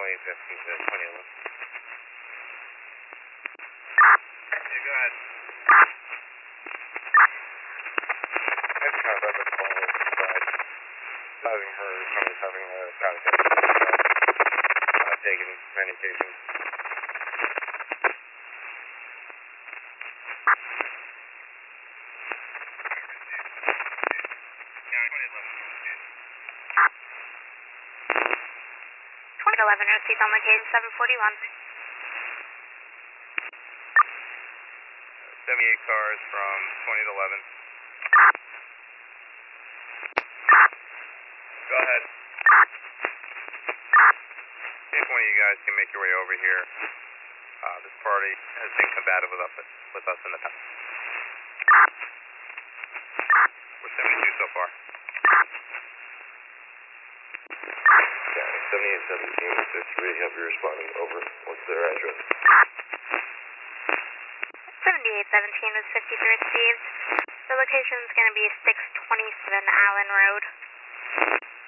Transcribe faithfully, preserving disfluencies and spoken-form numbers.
twenty fifteen to twenty eleven. Yeah, go ahead. That's kind of at the phone side. Having her, someone's having a panic attack. Uh, taking medication. twenty eleven, received on location seven forty-one. seventy-eight cars from twenty to eleven. Go ahead. See if one of you guys can make your way over here. Uh, this party has been combative with us, with us in the past. We're seventy-two so far. Yeah, seventy-eight seventeen, six three, have you responding over? What's their address? seventy-eight seventeen was fifty-three received. The location is going to be six twenty-seven Allen Road.